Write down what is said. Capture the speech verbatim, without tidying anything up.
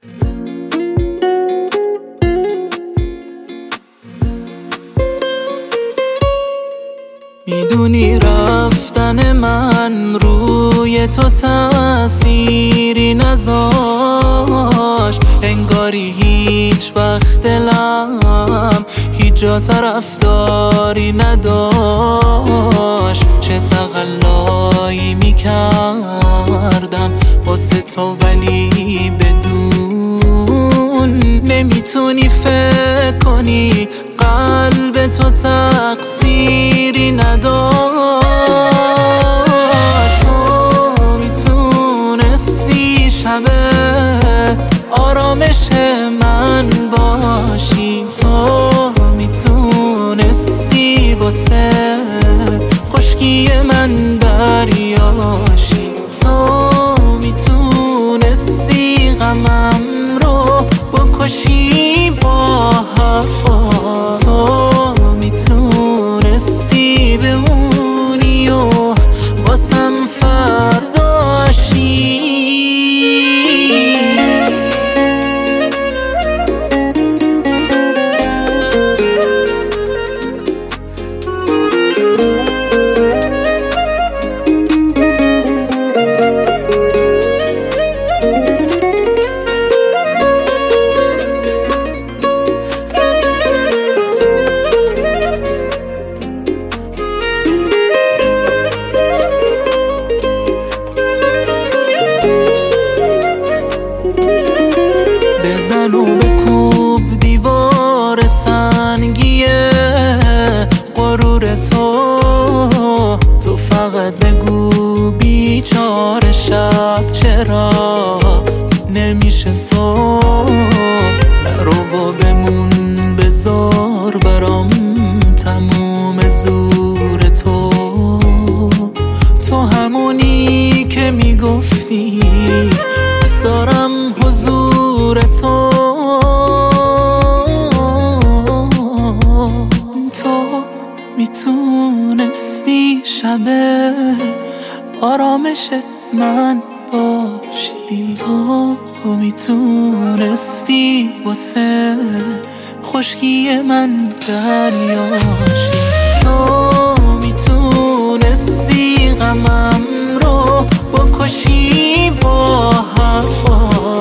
میدونی رفتن من روی تو تأثیری نذاشت، انگاری هیچ وقت دلم هیچ جا طرفداری نداشت. چه تقلایی میکردم واسه تو ولی بدون نمیتونی فکر کنی قلب تو تقصیری نداشت. تو میتونستی شب آرامش من باشی، تو میتونستی واسه خشکی من دریاشی، تو میتونستی غمم رو بکشی با حرفا، تو میتونستی بمونی و واسم فرداشی. بزن و بکوب دیوار سنگیه غرور تو، تو فقط بگو بیچاره شب چرا نمیشه صبح، نرو و بمون بذار برام تموم زور تو، تو همونی که میگفتی دوست دارم حضور تو، تو میتونستی شب آرامش من باشی، تو میتونستی واسه خشکی من دریاشی، تو میتونستی غمم رو بکشی با حرفا،